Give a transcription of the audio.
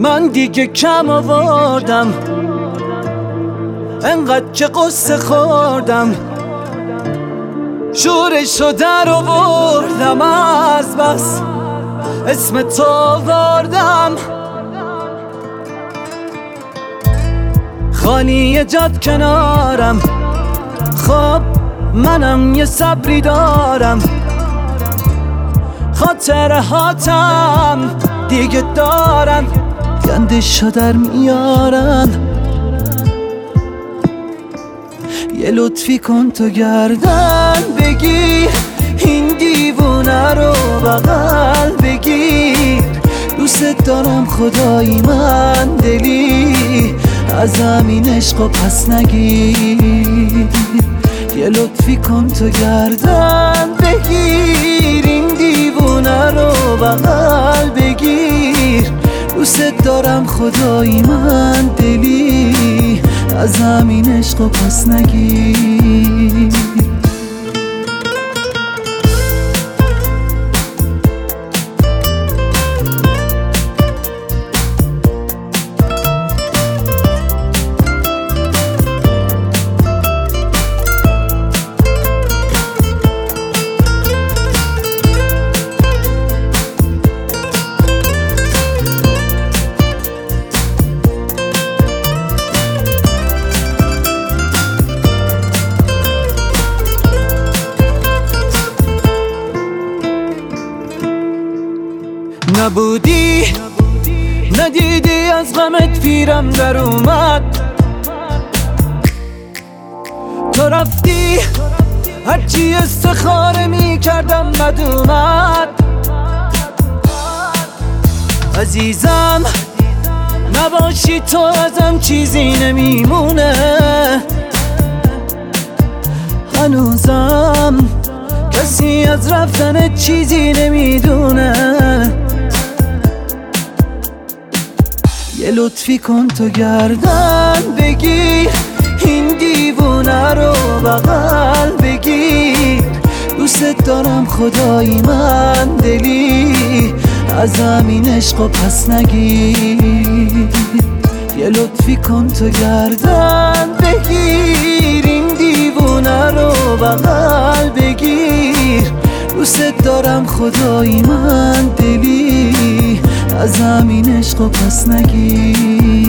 من دیگه کم آوردم، انقدر که قصه خوردم، شورشو در آوردم، از بس اسم تو آوردم. خالی جاد کنارم، خب منم یه صبری دارم، خاطره هاتم دیگه دارن، گندشو در میارن. یه لطفی کن تو گردن بگیر، این دیوونه رو بغل بگیر، دوست دارم خدایی من دلی، از همین عشقو پس نگیر. یه لطفی کن تو گردن بگیر، این دیوونه رو بغل بگیر، دوست دارم خدایی من دلی، از همین عشقو پس نگیر. نبودی ندیدی از غمت پیرم در اومد، تو رفتی هرچی استخاره می کردم بد اومد. عزیزم نباشی تو ازم چیزی نمیمونه، هنوزم کسی از رفتن چیزی نمیدونه. یه لطفی کن تو گردن بگیر، این دیوونه رو بغل بگیر، دوست دارم خدایی من دلی، از همین عشقو پس نگیر. یه لطفی کن تو گردن بگیر، این دیوونه رو بغل بگیر، دوست دارم خدایی من دلی، از همین عشقو پس نگیر.